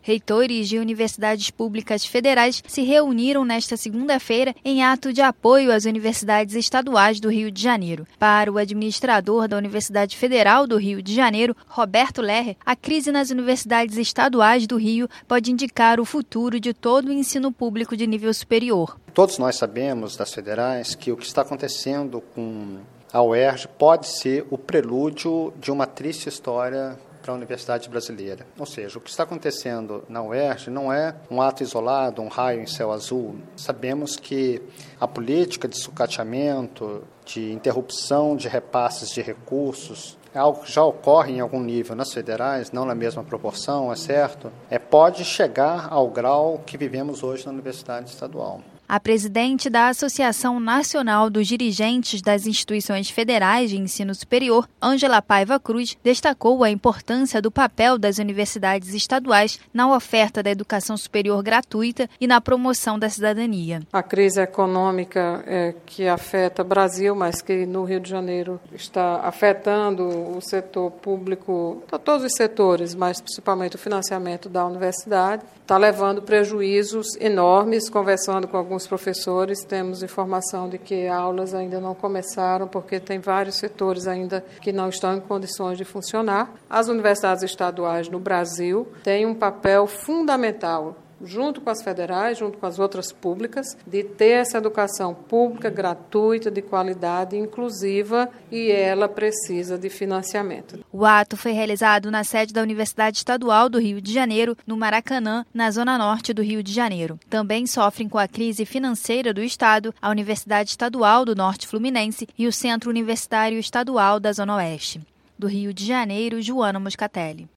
Reitores de universidades públicas federais se reuniram nesta segunda-feira em ato de apoio às universidades estaduais do Rio de Janeiro. Para o administrador da Universidade Federal do Rio de Janeiro, Roberto Lerrer, a crise nas universidades estaduais do Rio pode indicar o futuro de todo o ensino público de nível superior. Todos nós sabemos, das federais, que o que está acontecendo com a UERJ pode ser o prelúdio de uma triste história para a universidade brasileira. Ou seja, o que está acontecendo na UERJ não é um ato isolado, um raio em céu azul. Sabemos que a política de sucateamento, de interrupção de repasses de recursos, é algo que já ocorre em algum nível nas federais, não na mesma proporção, é certo, pode chegar ao grau que vivemos hoje na universidade estadual. A presidente da Associação Nacional dos Dirigentes das Instituições Federais de Ensino Superior, Ângela Paiva Cruz, destacou a importância do papel das universidades estaduais na oferta da educação superior gratuita e na promoção da cidadania. A crise econômica que afeta o Brasil, mas que no Rio de Janeiro está afetando o setor público, todos os setores, mas principalmente o financiamento da universidade, está levando prejuízos enormes. Conversando com alguns professores, temos informação de que aulas ainda não começaram, porque tem vários setores ainda que não estão em condições de funcionar. As universidades estaduais no Brasil têm um papel fundamental, junto com as federais, junto com as outras públicas, de ter essa educação pública, gratuita, de qualidade, inclusiva, e ela precisa de financiamento. O ato foi realizado na sede da Universidade Estadual do Rio de Janeiro, no Maracanã, na zona norte do Rio de Janeiro. Também sofrem com a crise financeira do Estado a Universidade Estadual do Norte Fluminense e o Centro Universitário Estadual da Zona Oeste. Do Rio de Janeiro, Joana Moscatelli.